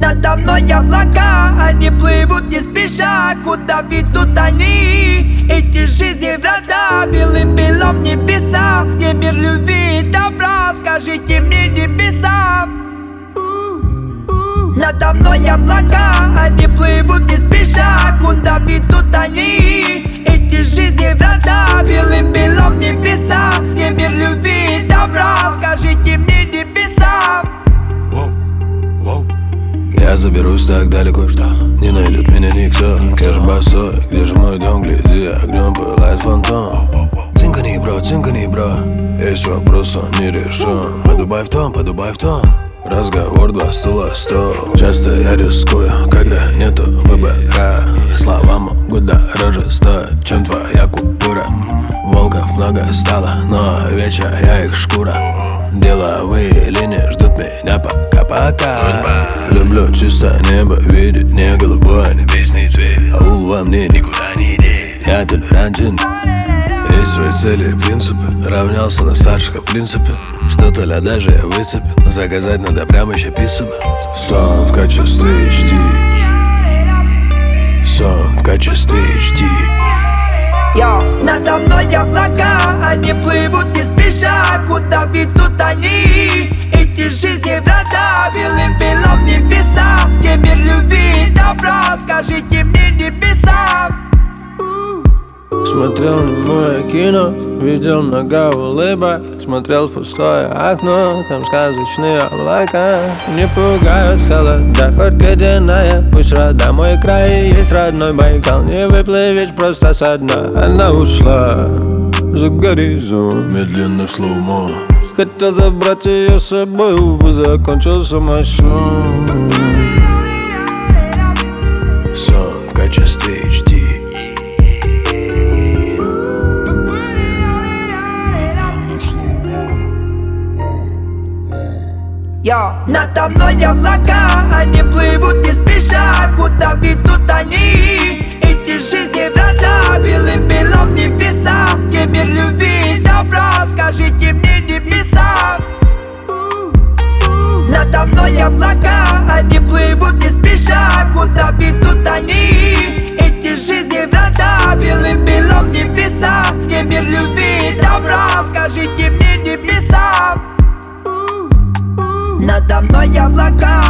Надо мной облака, они плывут не спеша. Куда ведут они? Эти жизни врата, белым-белом небеса, где мир любви и добра, скажите мне, небеса. Надо мной облака, они плывут не спеша. Куда ведут они? Эти жизни врата, белым-белом небеса, где мир любви и добра, скажите мне, небеса. Я заберусь так далеко, что не найдет меня никто. Где же босой, где же мой дом, гляди, огнем пылает фонтан. Цинкани, бро, есть вопрос, он не решен. Подубай в тон, разговор 2 стула, стол. Часто я рискую, когда нету выбора. Слова могут дороже стоить, чем твоя купюра. Волков много стало, но вечер я их шкура. Деловые линии ждут меня пока-пока. Люблю чисто небо, видеть не голубой, небесный цвет. Аул во мне никуда не деть, я толерантен. Есть свои цели и принципы, равнялся на старших в принципе. Что-то ли даже я выцепил, заказать надо прямо еще пиццу бы. Сон в качестве HD, сон в качестве HD. Надо мной облака, они плывут не спеша. Куда ведут они? Эти жизни врата, белым-белом небеса, где мир любви и добра, скажите мне, небеса. Смотрел немое кино, видел много улыбок. Смотрел в пустое окно, там сказочные облака. Не пугают холода, хоть ледяная. Пусть рода мой край, есть родной Байкал. Не выплывешь просто со дна. Она ушла за горизонт, медленно в слоумо. Хотел забрать ее с собой, увы, закончился мой сон. Сон в качестве HD. Надо мной облака, они плывут не спеша. Куда ведут они? Эти жизни врата, белым-белом небеса, где мир любви и добра, скажите мне, небеса. Надо мной облака, они плывут не спеша. Куда ведут они? Эти жизни врата, белым-белом небеса, где мир любви и добра, скажите мне, небеса. Надо мной облака.